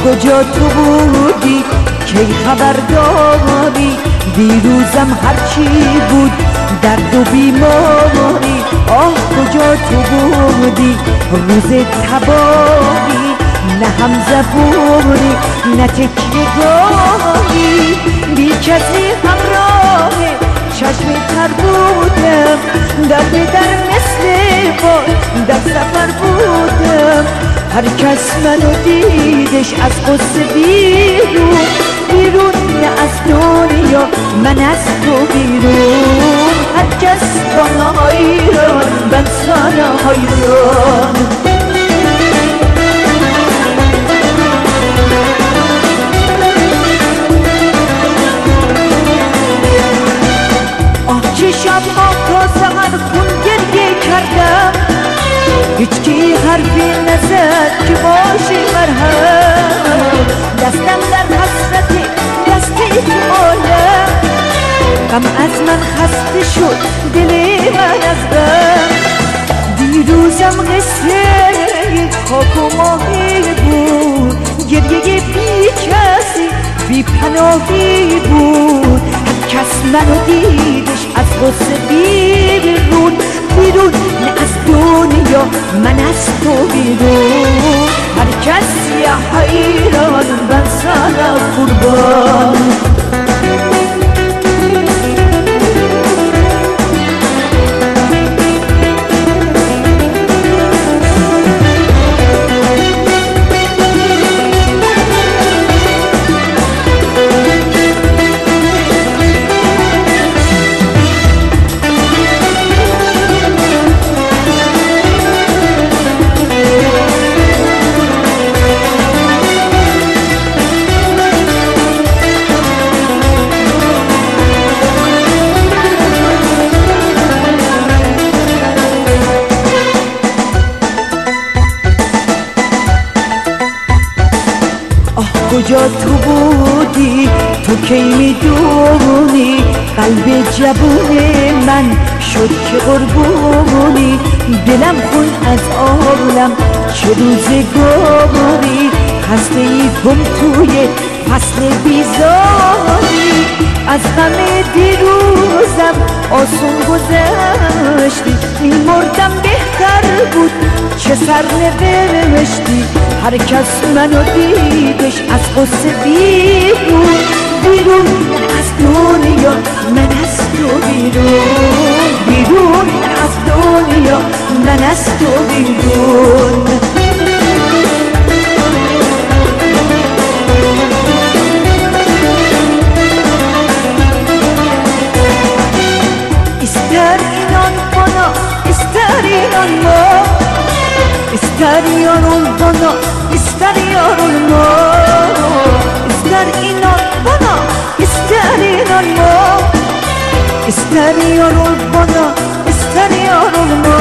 کجا تو بودی کی خبر داری؟ دیروزم هرچی بود درد و بیماری. کجا تو بودی روز تباری؟ نه هم زبونی نه تکیه‌گاهی، بی کسی همراه چشم تر بودم، در به در مثل باد در سفر بودم. هر کس منو دیدش از قصه بیرون، بیرون نه از دنیا من از تو بیرون. هر کس با حیران من سانا حیران. چه شب‌ها تا سحر خون گریه کردم، هیچکی حرفی نزد که باشی مرهم. دستم در حسرت دستی تو عالم، غم از من خسته شد دل من از غم. دیروزم قصه خاک و ماهی بود، گریه بی کسی بی پناهی بود. کس منو دیدش از غصه بیرون، بیرون نه از دنیا من از تو بیرون. هر کس یه حیران من سانا قربان. کجا تو بودی تو کی میدونی؟ قلب جوون من شد که قربونی. دلم خون از عالم چه روزگاری، خسته ای گم توی فصل بیزاری. از غم دیروزم آسون گذشتی، میمردم بهتر بود چه سرنوشتی. هر کس منو دیدش از قصه بیرون، بیرون از دنیا من از تو بیرون، بیرون از دنیا من از تو بیرون. ister inan bana ister inanma, ister yorulma ister yorulma. İster inan bana ister inanma, ister yorul bana ister yorulma.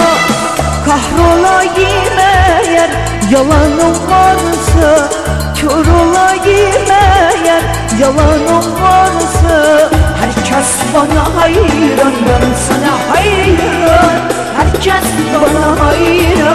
Kahrolayım eğer yalanım varsa, kör olayım eğer yalanım varsa. Herkes bana hayran ben sana hayran, herkes bana hayran